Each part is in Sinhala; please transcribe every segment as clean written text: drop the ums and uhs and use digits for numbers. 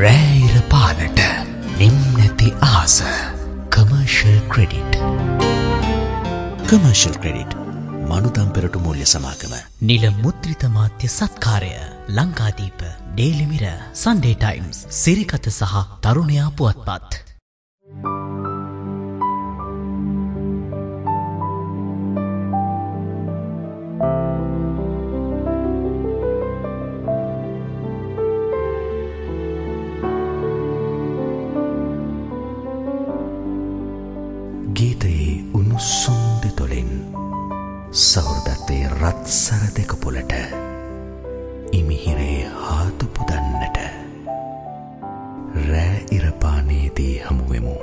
රෑයිර පාලට නිම් නැති ආස. Commercial credit. කමර්ෂල් ක්‍රෙඩිට් මනුදම් පෙරටු මූල්‍ය සමාගම. නිල මුද්‍රිත මාධ්‍ය සත්කාරය Lankadeepa, daily mirror, Sunday times, Sirikatha සහ තරුණයා පුවත්පත්. ගීතයේ උණුසුම් දෙතොලින් සෞර්දත්තේ රත්සර දෙක පොලට ඉමිහිරේ හාතු පුදන්නට රෑ ඉරපානේදී හමුවෙමු.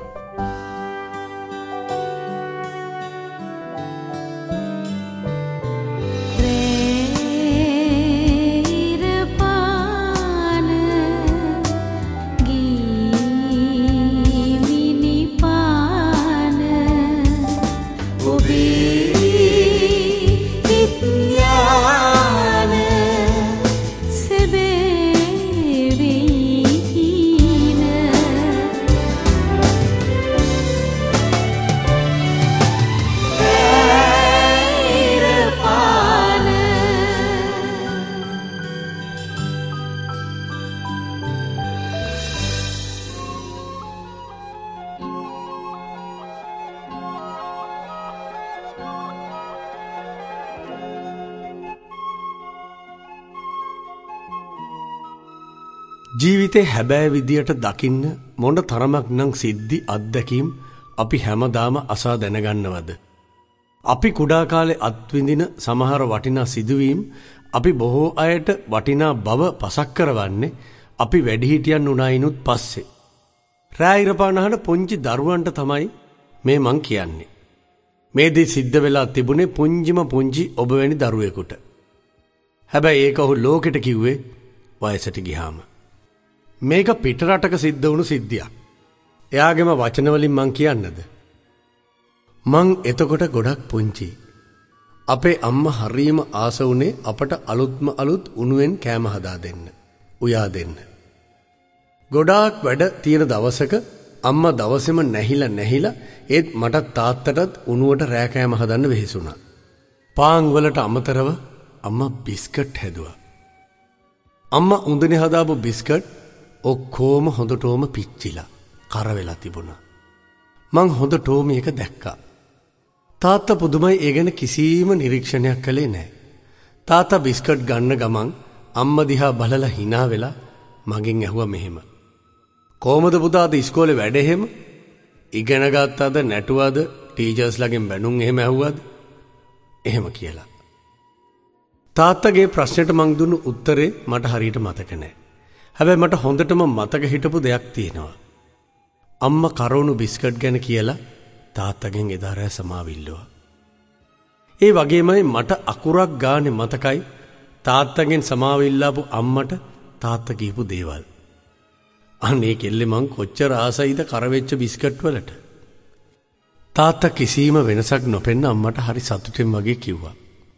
ජීවිතේ හැබෑ විදියට දකින්න මොන තරමක් නම් සිද්ධි අත්දැකීම් අපි හැමදාම අසා දැනගන්නවද? අපි කුඩා කාලේ අත්විඳින සමහර වටිනා සිදුවීම් අපි බොහෝ අයට වටිනා බව පසක් කරවන්නේ අපි වැඩිහිටියන් උනායිනුත් පස්සේ. රෑ ඉරපානහන පොන්චි දරුවන්ට තමයි මේ මං කියන්නේ. මේ දේ සිද්ධ වෙලා තිබුණේ පුංචිම පුංචි ඔබ වැනි දරුවෙකුට. හැබැයි ඒක ඔහු ලෝකෙට කිව්වේ වයසට ගියාම. මේක පිටරටක සිද්ධ වුණු සිද්ධියක්. එයාගේම වචනවලින් මං කියන්නද? මං එතකොට ගොඩක් පුංචි. අපේ අම්මා හරීම ආස වුණේ අපට අලුත්ම අලුත් උණුවෙන් කෑම හදා දෙන්න, උයා දෙන්න. ගොඩාක් වැඩ තියෙන දවසක අම්මා දවසෙම නැහිලා ඒත් මටත් තාත්තටත් උණුවට රෑ කෑම හදන්න වෙහෙසුණා. පාන් වලට අමතරව අම්මා බිස්කට් හැදුවා. අම්මා උඳනේ හදාපු බිස්කට් ඔක්කොම හොඳටෝම පිච්චිලා කර වෙලා තිබුණා. මං හොඳටෝම ඒක දැක්කා. තාත්තා පුදුමයි ඒ ගැන කිසිම නිරීක්ෂණයක් කළේ නැහැ. තාත්තා බිස්කට් ගන්න ගමන් අම්මා දිහා බලලා hina වෙලා මගෙන් ඇහුවා මෙහෙම. කොහමද පුතා අද ඉස්කෝලේ වැඩ එහෙම? ඉගෙන ගත්තද නැටුවද? ටීචර්ස්ලාගෙන් බැනුම් එහෙම ඇහුවද? එහෙම කියලා. තාත්තගේ ප්‍රශ්නෙට මං දුන්නු උත්තරේ මට හරියට මතක නැහැ. හැබැයි මට හොඳටම මතක හිටපු දෙයක් තියෙනවා. අම්මා කරවුණු බිස්කට් ගැන කියලා තාත්තගෙන් එදා රෑ සමාවිල්ලුවා. ඒ වගේමයි මට අකුරක් ගානේ මතකයි තාත්තගෙන් සමාවිල්ලාපු අම්මට තාත්තා කියපු දේවල්. අනේ කෙල්ලේ මං කොච්චර ආසයිද කරවෙච්ච බිස්කට් වලට. තාත්තා කිසිම වෙනසක් නොපෙන්න අම්මට හරි සතුටින් වගේ කිව්වා.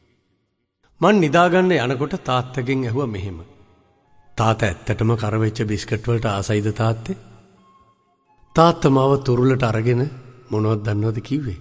මං නිදාගන්න යනකොට තාත්තගෙන් ඇහුවා මෙහෙම. තාත්තා ඇත්තටම කරවෙච්ච බිස්කට් වලට ආසයිද තාත්තේ? තාත්තා මාව තුරුලට අරගෙන මොනවද දන්නවද කිව්වේ?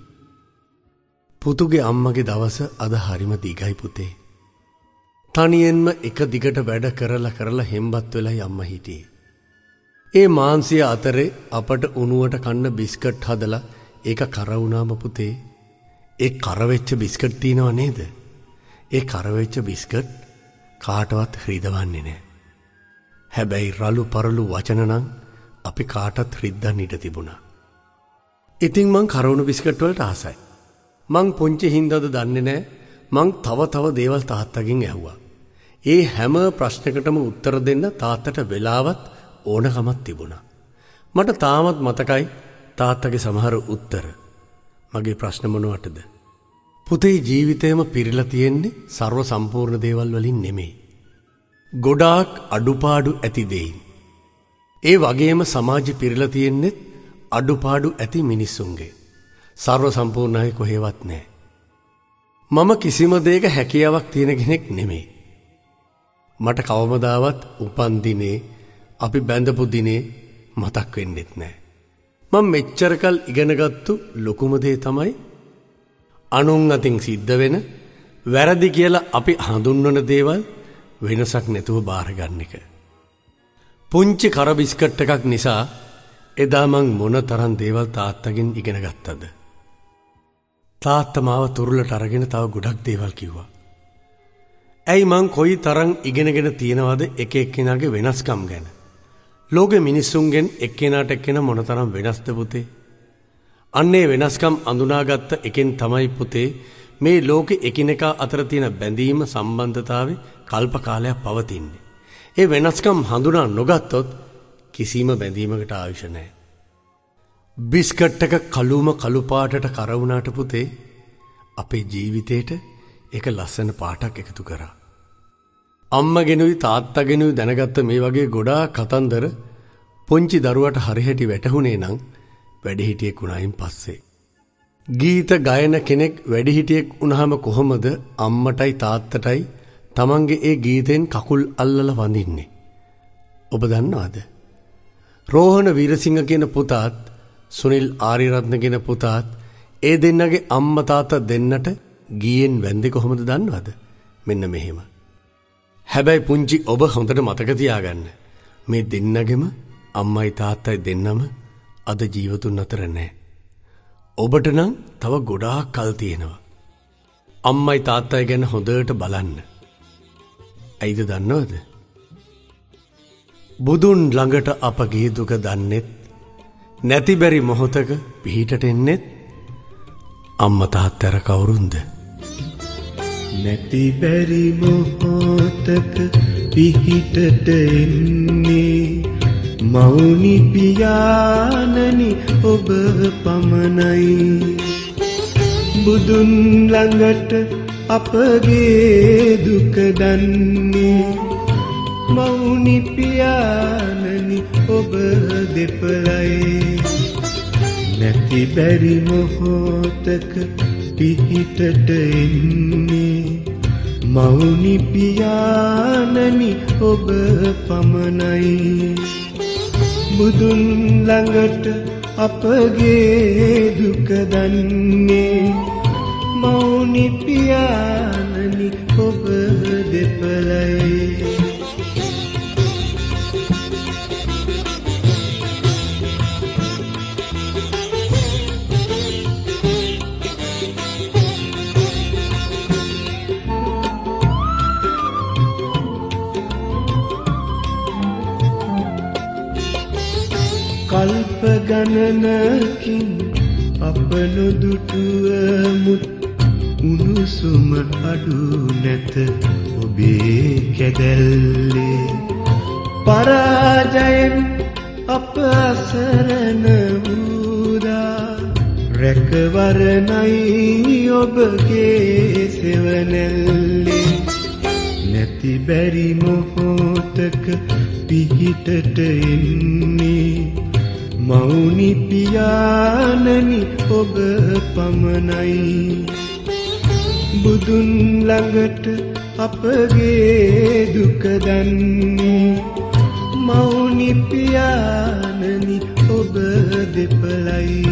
පුතුගේ අම්මගේ දවස අද හරිම දිගයි පුතේ. තනියෙන්ම එක දිගට වැඩ කරලා හෙම්බත් වෙලයි අම්මා හිටියේ. ඒ මාන්සිය අතරේ අපට උණුවට කන්න බිස්කට් හදලා ඒක කරවුණාම පුතේ, ඒ කරවෙච්ච බිස්කට් තියෙනව නේද? ඒ කරවෙච්ච බිස්කට් කාටවත් රිදවන්නේ නැහැ. හැබැයි රළු පරළු වචන නම් අපි කාටත් රිද්දන්න ඉඩ තිබුණා. ඉතින් මං කරවුණු බිස්කට් වලට ආසයි. මං පුංචි හින්දාද දන්නේ නැහැ මං තව දේවල් තාත්තගෙන් ඇහුවා. ඒ හැම ප්‍රශ්නකටම උත්තර දෙන්න තාත්තට වෙලාවත් ඕනකමක් තිබුණා. මට තාමත් මතකයි තාත්තගේ සමහර උත්තර. මගේ ප්‍රශ්න මොනවටද? පුතේ ජීවිතේම පිරීලා තියෙන්නේ ਸਰව සම්පූර්ණ දේවල් වලින් නෙමෙයි. ගොඩාක් අඩුපාඩු ඇති දෙයින්. ඒ වගේම සමාජෙ පිරීලා තියෙන්නේ අඩුපාඩු ඇති මිනිස්සුන්ගේ. ਸਰව සම්පූර්ණයි කොහෙවත් නැහැ. මම කිසිම දෙයක හැකියාවක් තියෙන කෙනෙක් නෙමෙයි. මට කවමදාවත් උපන්දිනේ අපි බැඳපු දිනේ මතක් වෙන්නෙත් නෑ. මම මෙච්චරකල් ඉගෙනගත්තු ලොකුම දේ තමයි අනුන් අතින් සිද්ධ වෙන වැරදි කියලා අපි හඳුන්වන දේවල් වෙනසක් නැතුව බාර ගන්න එක. පුංචි කර බිස්කට් එකක් නිසා එදා මං මොන තරම් දේවල් තාත්තගෙන් ඉගෙන ගත්තද. තාත්තා මාව තුරුලට අරගෙන තව ගොඩක් දේවල් කිව්වා. ඇයි මං කොයි තරම් ඉගෙනගෙන තියෙනවද එක එක්කෙනාගේ වෙනස්කම් ගැන. ලෝකෙ මිනිස්සුන්ගෙන් එක්කෙනාට එක්කෙනා මොනතරම් වෙනස්ද පුතේ. අන්නේ වෙනස්කම් අඳුනාගත්ත එකෙන් තමයි පුතේ මේ ලෝකෙ එකිනෙකා අතර තියෙන බැඳීම සම්බන්ධතාවය කල්ප කාලයක් පවතින්නේ. ඒ වෙනස්කම් හඳුනා නොගත්තොත් කිසිම බැඳීමකට ආයුෂ නැහැ. බිස්කට් එක කළුම කළු පාටට කරවුණාට පුතේ අපේ ජීවිතේට ඒක ලස්සන පාටක් එකතු කරා. අම්මගෙනුයි තාත්තගෙනුයි දැනගත්ත මේ වගේ ගොඩාක් කතන්දර පුංචි දරුවට හරිහැටි වැටහුණේ නම් වැඩිහිටියෙක් වුණායින් පස්සේ. ගීත ගයන කෙනෙක් වැඩිහිටියෙක් වුණාම කොහොමද අම්මටයි තාත්තටයි තමන්ගේ ඒ ගීතෙන් කකුල් අල්ලලා වඳින්නේ? ඔබ දන්නවද? රෝහණ වීරසිංහ කියන පුතාත් සුනිල් ආරියරත්න කියන පුතාත් ඒ දෙන්නගේ අම්මා තාත්තා දෙන්නට ගීයෙන් වැන්දේ කොහොමද දන්නවද? මෙන්න මෙහෙම. හැබැයි පුංචි ඔබ හොඳට මතක තියාගන්න. මේ දෙන්නගෙම අම්මයි තාත්තයි දෙන්නම අද ජීවතුන් අතර නැහැ. ඔබට නම් තව ගොඩාක් කල් තියෙනවා. අම්මයි තාත්තයි ගැන හොඳට බලන්න. ඇයිද දන්නවද? බුදුන් ළඟට අපගේ දුක දන්නෙත් නැති බැරි මොහොතක පිහිටට එන්නෙත් අම්මා තාත්තර කවුරුන්ද? නැති බැරි මොහොතක පිහිටට එන්නේ මෞනි පියාණනි ඔබ පමණයි. බුදුන් ළඟට අපගේ දුක දන්නේ මෞනි පියාණනි ඔබ දෙපළයි. නැති බැරි මොහොතක පිහිටට එන්නේ මෞනි පියාණනි ඔබ පමණයි. බුදුන් ළඟට අපගේ දුක දන්නේ මෞනි පියාණනි ඔබ දෙපළයි. කල්ප ගණනකින් අප නොදුටුවමුත් උණුසුම අඩු නැත ඔබේ කැදැල්ලේ. පරාජයෙන් අප අසරණ වූදා රැකවරණයි ඔබගේ සෙවණැල්ලේ. නැති බැරි මොහොතක පිහිටට එන්නේ මෞනි පියාණනි ඔබ පමණයි. බුදුන් ළඟට අපගේ දුක දන්නේ මෞනි පියාණනි ඔබ දෙපළයි.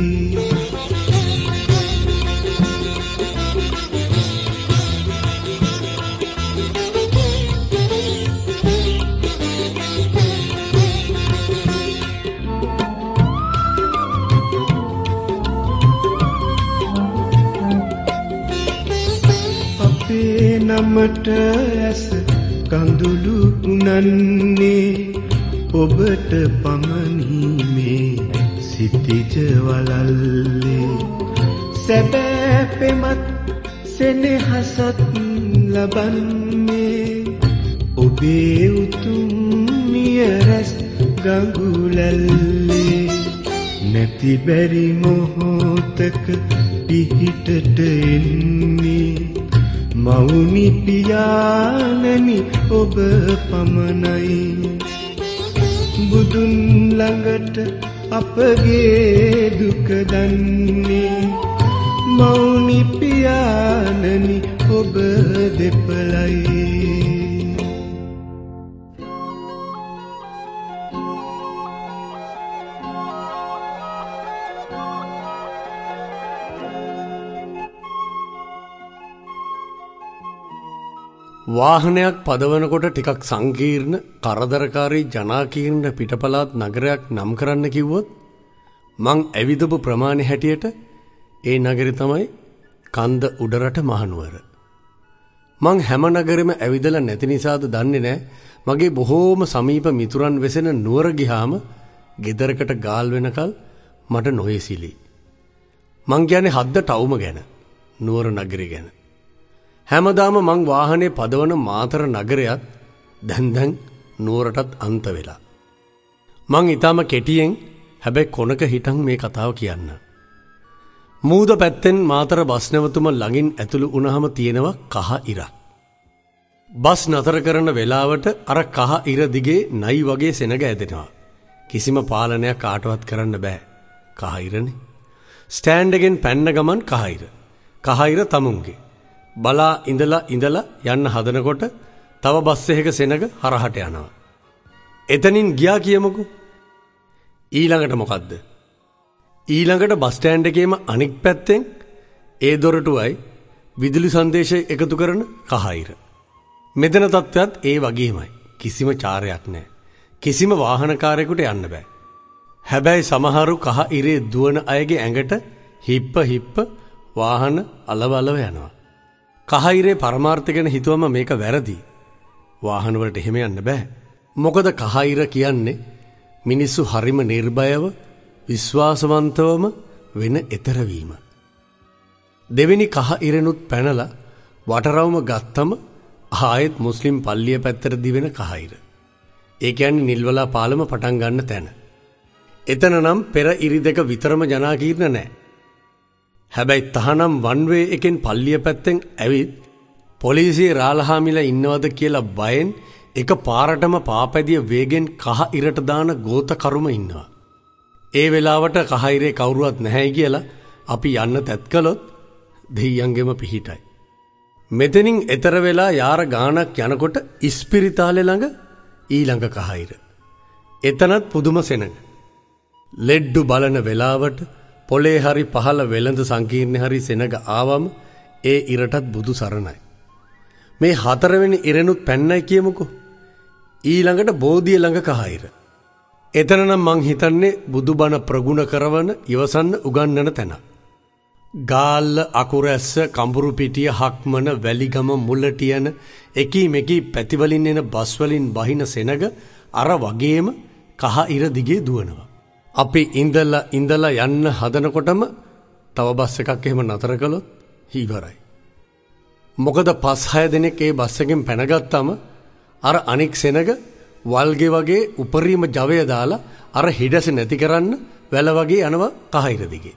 නමට ඇස කඳුළු උනන්නේ ඔබට පමණීමේ සිටිජ වලල්ලේ. සැබෑ පෙමත් සෙනෙහසත් ලබන්නේ ඔබේ උතුම් මිය රැස් ගඟුලල්ලේ. නැති බැරි මොහොතක පිහිටට එන්නේ මෞනි පියාණනි ඔබ පමණයි. බුදුන් ළඟට අපගේ දුක දන්නේ මෞනි පියාණනි ඔබ දෙපළයි. වාහනයක් පදවනකොට ටිකක් සංකීර්ණ කරදරකාරී ජනාකීර්ණ පිටපලාත් නගරයක් නම් කරන්න කිව්වොත් මං ඇවිදපු ප්‍රමාණය හැටියට ඒ නගරය තමයි කන්ද උඩරට මහනුවර. මං හැම නගරෙම ඇවිදලා නැති නිසාද දන්නේ නැහැ මගේ බොහෝම සමීප මිතුරන් වෙසෙන නුවර ගියාම ගෙදරකට ගාල් වෙනකල් මට නොයසිලි. මං කියන්නේ හද්ද ටවුම ගැන නුවර නගරය ගැන. හැමදාම මං වාහනේ පදවන මාතර නගරයත් දැන් නුවරටත් අන්ත වෙලා. මං ඊටම කෙටියෙන් හැබැයි කොනක හිටන් මේ කතාව කියන්න. මූද පැත්තෙන් මාතර බස් නැවතුම ළඟින් ඇතුළු වුණාම තියෙනවා කහ ඉරක්. බස් නතර කරන වෙලාවට අර කහ ඉර දිගේ නයි වගේ සෙනග ඇදෙනවා. කිසිම පාලනයක් කාටවත් කරන්න බෑ. කහ ඉරනේ. ස්ටෑන්ඩ් එකෙන් පැන්න ගමන් කහ ඉර. කහ ඉර තමුන්ගේ. බලා ඉඳලා යන්න හදනකොට තව බස් එකක සෙනග හරහට යනවා. එතනින් ගියා කියමුකෝ. ඊළඟට මොකද්ද? ඊළඟට බස් ස්ටෑන්ඩ් එකේම අනික් පැත්තෙන් ඒ දොරටුවයි විදුලි සංදේශය එකතු කරන කහයිර. මෙතන තත්ත්වයක් ඒ වගේමයි. කිසිම චාරයක් නැහැ. කිසිම වාහනකාරයෙකුට යන්න බෑ. හැබැයි සමහරු කහ ඉරේ දුවන අයගේ ඇඟට හිප්ප වාහන අලව යනවා. කහ ඉරේ පරමාර්ථය ගැන හිතුවම මේක වැරදි. වාහන වලට එහෙම යන්න බෑ. මොකද කහ ඉර කියන්නේ මිනිස්සු හරිම නිර්භයව විශ්වාසවන්තවම වෙන එතරවීම. දෙවෙනි කහ ඉරෙනුත් පැනලා වටරවුම ගත්තම ආයෙත් මුස්ලිම් පල්ලිය පැත්තට දිවෙන කහ ඉර. ඒ කියන්නේ නිල්වලා පාලම පටන් ගන්න තැන. එතන නම් පෙර ඉරි දෙක විතරම ජනාකීර්ණ නැහැ. හැබැයි තහනම් වන් වේ එකෙන් පල්ලිය පැත්තෙන් ඇවිත් පොලිසියේ රාලහාමිලා ඉන්නවද කියලා බයෙන් එක පාරටම පාපැදිය වේගෙන් කහ ඉරට දාන ගෝතකරුම ඉන්නවා. ඒ වෙලාවට කහ ඉරේ කවුරුවත් නැහැයි කියලා අපි යන්න තැත් කළොත් දෙයියන්ගෙම පිහිටයි. මෙතනින් එතර වෙලා යාර ගානක් යනකොට ඉස්පිරිතාලේ ළඟ ඊළඟ කහ ඉර. එතනත් පුදුම සෙනඟ. ලෙඩ්ඩු බලන වෙලාවට පොලේ හරි පහළ වෙළඳ සංකීර්ණ හරි සෙනඟ ආවම ඒ ඉරටත් බුදු සරණයි. මේ හතරවෙනි ඉරෙනුත් පැන්නයි කියමුකෝ. ඊළඟට බෝධිය ළඟ කහ ඉර. එතන නම් මං හිතන්නේ බුදුබණ ප්‍රගුණ කරවන ඉවසන්න උගන්වන තැන. ගාල්ල අකුරැස්ස කඹුරු පිටිය හක්මන වැලිගම මුල්ලටියන එකී මෙකී පැතිවලින් එන බස් වලින් බහින සෙනඟ අර වගේම කහ ඉර දිගේ දුවනවා. අපි ඉඳලා යන්න හදනකොටම තව බස් එකක් එහෙම නතර කළොත් ඉවරයි. මොකද 5-6 දෙනෙක් ඒ බස් එකෙන් පැනගත්තාම අර අනික් සෙනඟ වල්ගේ වගේ උපරිම ජවය දාලා අර හිඩස නැති කරන්න වැල වගේ යනවා කහ ඉර දිගේ.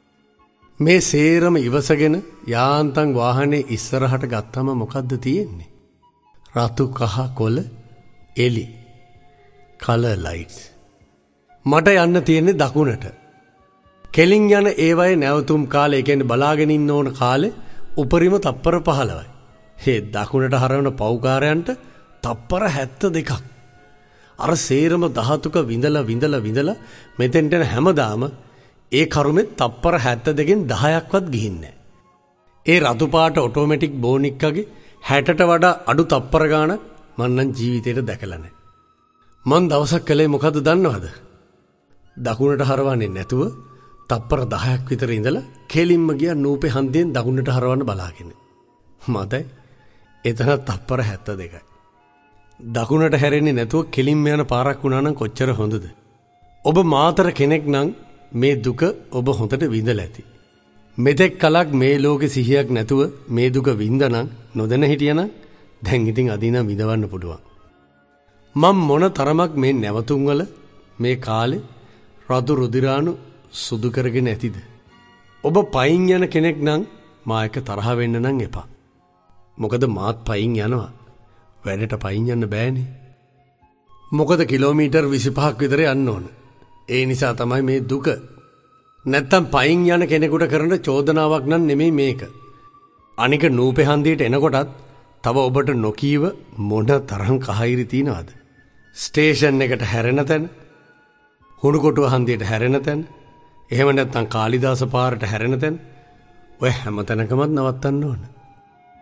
මේ සේරම ඉවසගෙන යාන්තම් වාහනේ ඉස්සරහට ගත්තම මොකද්ද තියෙන්නේ? රතු කහ කොළ එලි කලර් ලයිට්ස්. මට යන්න තියෙන්නේ දකුණට. කෙලින් යන ඒවයේ නැවතුම් කාලේ කියන්නේ බලාගෙන ඉන්න ඕන කාලේ උපරිම තප්පර 15යි. හේ දකුණට හරවන පව්කාරයන්ට තප්පර 72ක්. අර සේරම ධාතුක විඳලා මෙතෙන්ට හැමදාම ඒ කරුමෙත් තප්පර 72කින් 10ක්වත් ගිහින්නේ. ඒ රතු පාට ඔටෝමැටික් බෝනික්කගේ 60ට වඩා අඩු තප්පර ගාණක් මං නම් ජීවිතේට දැකලා නැහැ. මං දවසක් කළේ මොකද්ද දන්නවද? දකුණට හරවන්නේ නැතුව තප්පර 10ක් විතර ඉඳලා කෙලින්ම ගියා නූපේ හන්දියෙන් දකුණට හරවන්න බලාගෙන. මතයි එතන තප්පර 72යි. දකුණට හැරෙන්නේ නැතුව කෙලින්ම යන පාරක් වුණා නම් කොච්චර හොඳද? ඔබ මාතර කෙනෙක් නම් මේ දුක ඔබ හොඳට විඳලා ඇති. මෙතෙක් කලක් මේ ලෝකේ සිහියක් නැතුව මේ දුක විඳනනම් නොදැන හිටියනම් දැන් ඉතින් අදිනා විඳවන්න පුළුවන්. මම මොන තරමක් මේ නැවතුම් වල මේ කාලේ රතු රුධිරාණු සුදු කරගෙන ඇතිද? ඔබ පයින් යන කෙනෙක් නම් මා එක්ක තරහ වෙන්න නම් එපා. මොකද මාත් පයින් යනවා. වැඩට පයින් යන්න බෑනේ. මොකද කිලෝමීටර් 25ක් විතර යන්න ඕන. ඒ නිසා තමයි මේ දුක. නැත්තම් පයින් යන කෙනෙකුට කරන චෝදනාවක් නම් නෙමෙයි මේක. අනික නූපේ හන්දියට එනකොටත් තව ඔබට නොකීව මොන තරම් කහිරි තියනවද? ස්ටේෂන් එකට හැරෙන තැන, හුණුකොටුව හන්දියට හැරෙන තැන, එහෙම නැත්නම් කාලිදාස පාරට හැරෙන තැන, ඔය හැම තැනකමත් නවත්තන්න ඕන.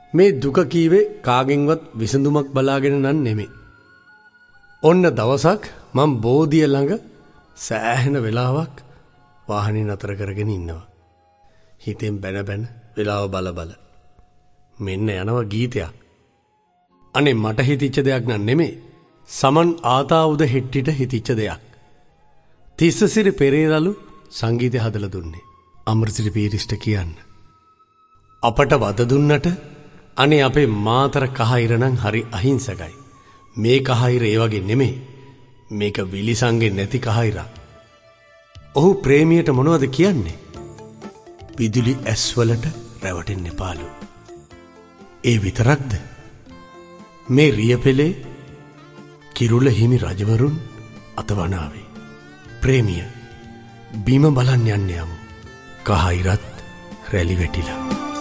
මේ දුක කීවේ කාගෙන්වත් විසඳුමක් බලාගෙන නම් නෙමෙයි. ඔන්න දවසක් මම බෝධිය ළඟ සෑහෙන වෙලාවක් වාහනේ නතර කරගෙන ඉන්නවා. හිතෙන් බැන බැන වෙලාව බල බල. මෙන්න යනවා ගීතයක්. අනේ මට හිතිච්ච දෙයක් නන් නෙමෙයි. සමන් ආතාවුද හෙට්ටිට හිතිච්ච දෙයක්. තිස්සසිරි පෙරේරලු සංගීතය හදලා දුන්නේ. අමරසිරි පීරිස්ට කියන්න. අපට වද දුන්නට අනේ අපේ මාතර කහයිර නම් හරි අහිංසකයි. මේ කහයිර ඒ වගේ නෙමෙයි. මේක විලිසංගේ නැති කහයිරක්. ඔහු ප්‍රේමියට මොනවද කියන්නේ? විදුලි ඇස්වලට රැවටෙන්න එපාලු. ඒ විතරක්ද? මේ රියපෙලේ කිරුල හිමි රජවරුන් අතවනාවේ. ප්‍රේමිය බිම බලන්න යන්න යමු. කහයිරත් රැලි වැටිලා.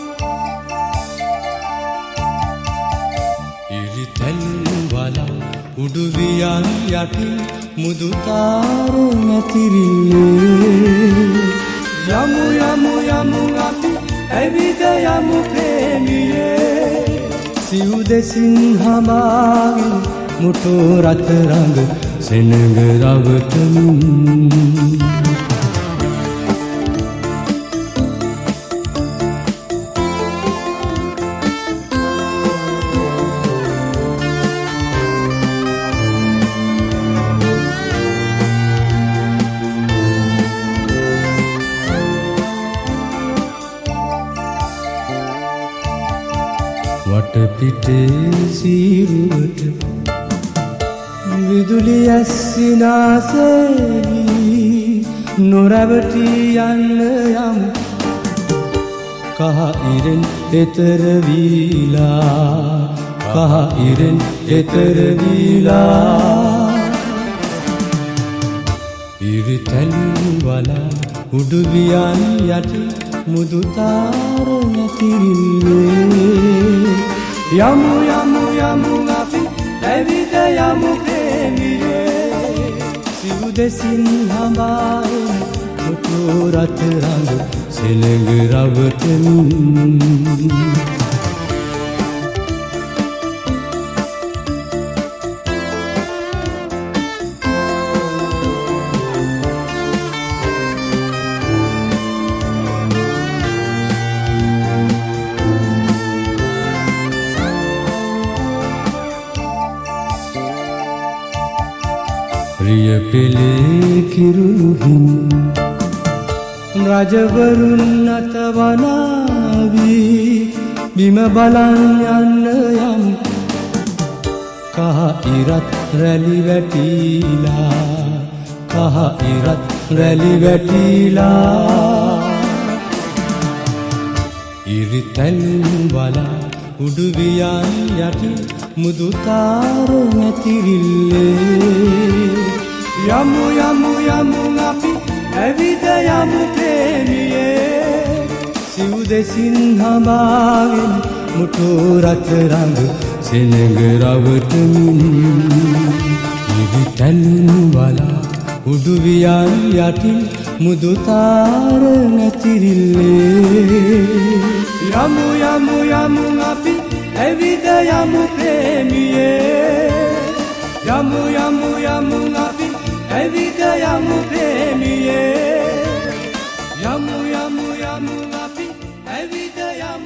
ඉරිතැල්වලා උඩුවියන් යටින් මුදුතාරු නැතිරියේ යමු යමු යමු අපි ඇවිද යමු ප්‍රේමියේ සිව් දෙසින් හමාවි මුටු රත රඟ සෙනඟ රවටමින් වටපිටේ සීරුවට විදුලි ඇස්සිනාසෙවි නොරැවටි යන්න යමු කහ ඉරෙන් එතර වීලා කහ ඉරෙන් එතර වීලා ඉරිතැල්වලා උඩුවියන් යටි මුදුතාර නැතිරිල්ලේ යමු යමු යමු අපි ඇවිද යමු ප්‍රේමියේ සිව් දෙසින් හඹායෙන් මුතු රත රඟ සෙනඟ රවටමින් රියපෙලේ කිරුළුහින් රජවරුන් අතවනාවී බිම බලන් යන්න යම් කහ ඉරත් රැලි වැටිලා කහ ඉරත් රැලි වැටිලා ඉරිතැල්වලා උඩුවියන් යටි මුදුතාර නැතිරිල්ලේ යමු යමු යමු අපි ඇවිද යමු ප්‍රේමියේ සිව් දෙසින් හඹාගෙන මුටු රත රඟ සෙනඟ රවටමින් ඉරිතැල්වලා උඩුවියන් යටින් මුදුතාර නැතිරිල්ලේ යමු යමු යමු අපි ඇවිද යමු ප්‍රේමියේ යමු යමු යමු අපි ඇවිද යමු ප්‍රේමියේ යමු යමු යමු අපි ඇවිද යමු